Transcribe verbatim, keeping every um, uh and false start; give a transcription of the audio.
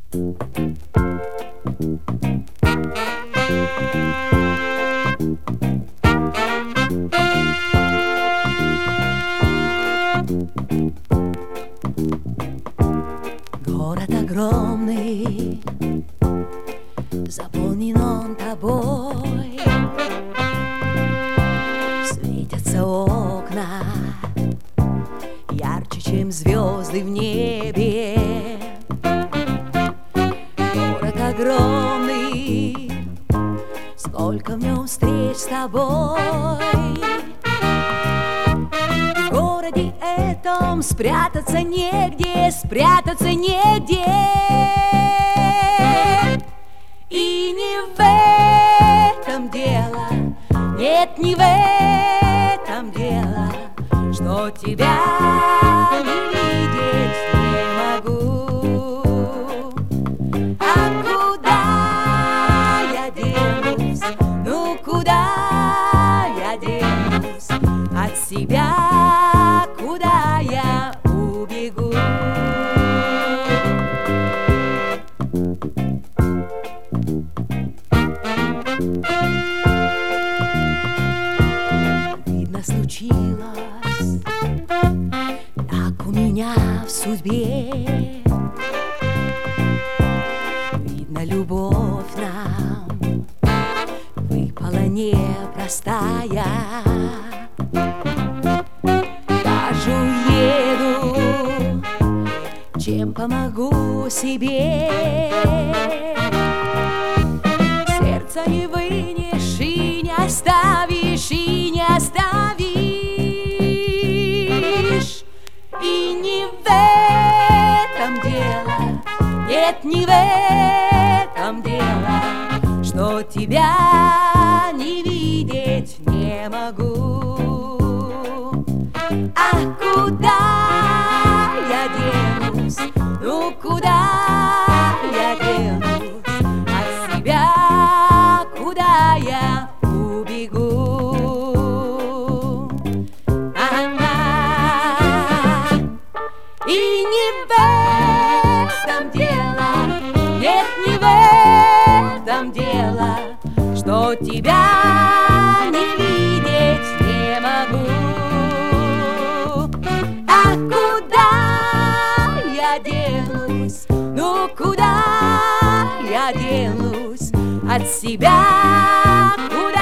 Город огромный, заполнен он тобой. Светятся окна ярче, чем звезды в небе. Город огромный, сколько в нем встреч с тобой. В городе этом спрятаться негде, спрятаться негде. И не в этом дело, нет, не в этом дело, что тебя не видеть не могу. А куда я денусь, ну куда я денусь от себя, куда я убегу? Видно, случилось так у меня в судьбе. Видно, любовь нам выпала непростая. Даже уеду, чем помогу себе. Сердца не вынешь и не оставишь, и не оставишь. И не в этом дело, нет, не в этом дело, что тебя не видеть не могу. А куда я денусь, ну куда я денусь от себя, куда я убегу? А-а-а. И не в этом дело, нет, не в этом дело, что тебя не видеть не могу. А куда я денусь, ну куда я денусь от себя, куда